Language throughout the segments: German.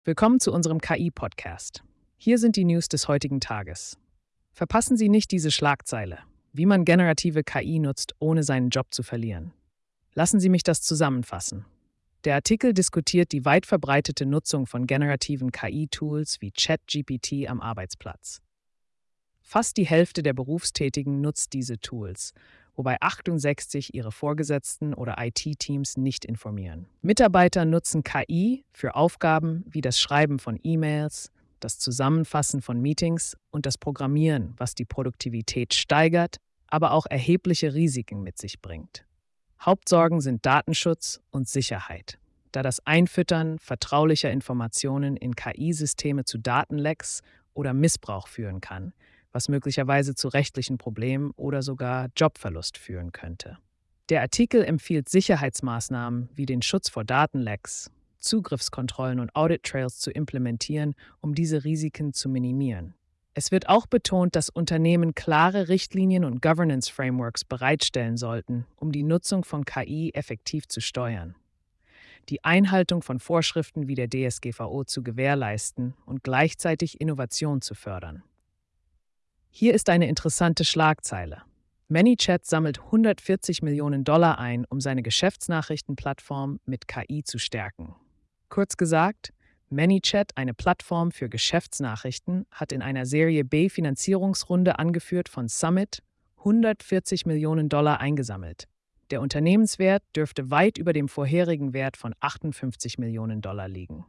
Willkommen zu unserem KI-Podcast. Hier sind die News des heutigen Tages. Verpassen Sie nicht diese Schlagzeile: Wie man generative KI nutzt, ohne seinen Job zu verlieren. Lassen Sie mich das zusammenfassen. Der Artikel diskutiert die weit verbreitete Nutzung von generativen KI-Tools wie ChatGPT am Arbeitsplatz. Fast die Hälfte der Berufstätigen nutzt diese Tools, wobei 68 ihre Vorgesetzten oder IT-Teams nicht informieren. Mitarbeiter nutzen KI für Aufgaben wie das Schreiben von E-Mails, das Zusammenfassen von Meetings und das Programmieren, was die Produktivität steigert, aber auch erhebliche Risiken mit sich bringt. Hauptsorgen sind Datenschutz und Sicherheit, da das Einfüttern vertraulicher Informationen in KI-Systeme zu Datenlecks oder Missbrauch führen kann, was möglicherweise zu rechtlichen Problemen oder sogar Jobverlust führen könnte. Der Artikel empfiehlt Sicherheitsmaßnahmen wie den Schutz vor Datenlecks, Zugriffskontrollen und Audit-Trails zu implementieren, um diese Risiken zu minimieren. Es wird auch betont, dass Unternehmen klare Richtlinien und Governance-Frameworks bereitstellen sollten, um die Nutzung von KI effektiv zu steuern, die Einhaltung von Vorschriften wie der DSGVO zu gewährleisten und gleichzeitig Innovation zu fördern. Hier ist eine interessante Schlagzeile. ManyChat sammelt $140 Millionen ein, um seine Geschäftsnachrichtenplattform mit KI zu stärken. Kurz gesagt, ManyChat, eine Plattform für Geschäftsnachrichten, hat in einer Serie B Finanzierungsrunde angeführt von Summit $140 Millionen eingesammelt. Der Unternehmenswert dürfte weit über dem vorherigen Wert von $58 Millionen liegen.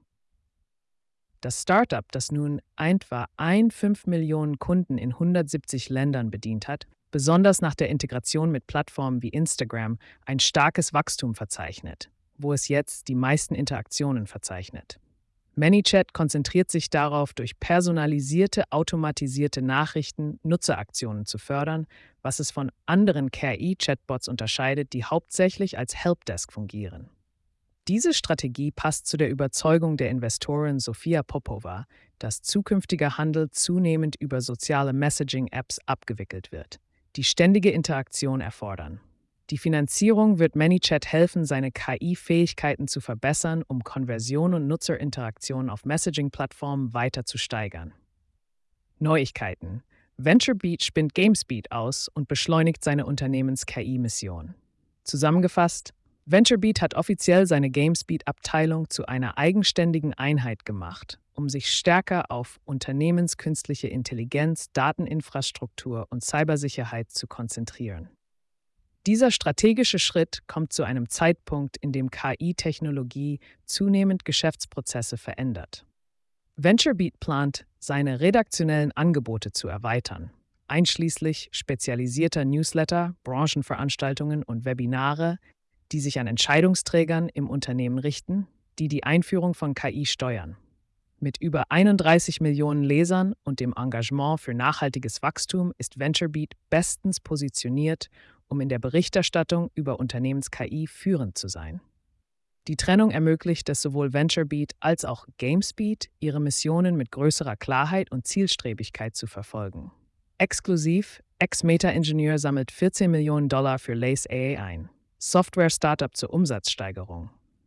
Das Startup, das nun etwa 1,5 Millionen Kunden in 170 Ländern bedient hat, besonders nach der Integration mit Plattformen wie Instagram, ein starkes Wachstum verzeichnet, wo es jetzt die meisten Interaktionen verzeichnet. ManyChat konzentriert sich darauf, durch personalisierte, automatisierte Nachrichten Nutzeraktionen zu fördern, was es von anderen KI-Chatbots unterscheidet, die hauptsächlich als Helpdesk fungieren. Diese Strategie passt zu der Überzeugung der Investorin Sofia Popova, dass zukünftiger Handel zunehmend über soziale Messaging-Apps abgewickelt wird, die ständige Interaktion erfordern. Die Finanzierung wird ManyChat helfen, seine KI-Fähigkeiten zu verbessern, um Konversion und Nutzerinteraktion auf Messaging-Plattformen weiter zu steigern. Neuigkeiten: VentureBeat spinnt GameSpeed aus und beschleunigt seine Unternehmens-KI-Mission. Zusammengefasst: VentureBeat hat offiziell seine GameSpeed-Abteilung zu einer eigenständigen Einheit gemacht, um sich stärker auf unternehmenskünstliche Intelligenz, Dateninfrastruktur und Cybersicherheit zu konzentrieren. Dieser strategische Schritt kommt zu einem Zeitpunkt, in dem KI-Technologie zunehmend Geschäftsprozesse verändert. VentureBeat plant, seine redaktionellen Angebote zu erweitern, einschließlich spezialisierter Newsletter, Branchenveranstaltungen und Webinare, die sich an Entscheidungsträgern im Unternehmen richten, die die Einführung von KI steuern. Mit über 31 Millionen Lesern und dem Engagement für nachhaltiges Wachstum ist VentureBeat bestens positioniert, um in der Berichterstattung über Unternehmens-KI führend zu sein. Die Trennung ermöglicht es sowohl VentureBeat als auch GameSpeed, ihre Missionen mit größerer Klarheit und Zielstrebigkeit zu verfolgen. Exklusiv: Ex-Meta-Ingenieur sammelt $14 Millionen für Lace AI ein. Software-Startup zur Umsatzsteigerung.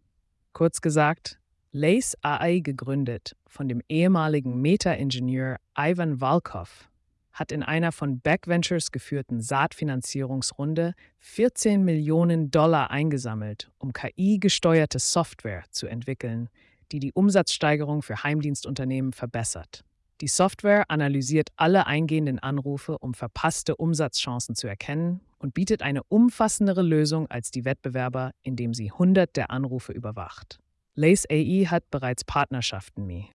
Kurz gesagt, Lace AI, gegründet von dem ehemaligen Meta-Ingenieur Ivan Volkov, hat in einer von Backventures geführten Saatfinanzierungsrunde $14 Millionen eingesammelt, um KI-gesteuerte Software zu entwickeln, die die Umsatzsteigerung für Heimdienstunternehmen verbessert. Die Software analysiert alle eingehenden Anrufe, um verpasste Umsatzchancen zu erkennen, und bietet eine umfassendere Lösung als die Wettbewerber, indem sie 100 der Anrufe überwacht. Lace AI hat bereits Partnerschaften